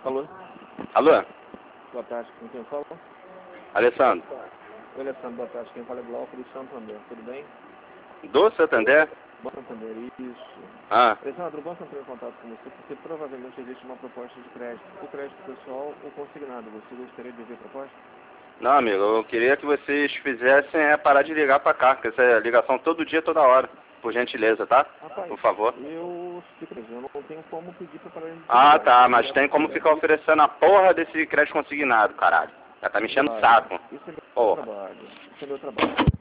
Alô? Alô? Boa tarde, com quem fala? Alessandro. Oi, Alessandro, boa tarde. Quem fala é Glauco do Santander, tudo bem? Do Santander? Bom Santander, isso. Ah, Alessandro, gosto de entrar em contato com você porque provavelmente existe uma proposta de crédito. O crédito pessoal ou consignado. Você gostaria de ver a proposta? não, amigo, eu queria que vocês fizessem parar de ligar pra cá, porque essa é ligação todo dia, toda hora. Por gentileza, tá? Rapaz, Por favor. eu não tenho como pedir para parar de Ah, ligar. tá, mas tem como ficar oferecendo a porra desse crédito consignado, caralho. Já tá me enchendo o saco. Isso é meu Porra. trabalho. Isso é meu trabalho.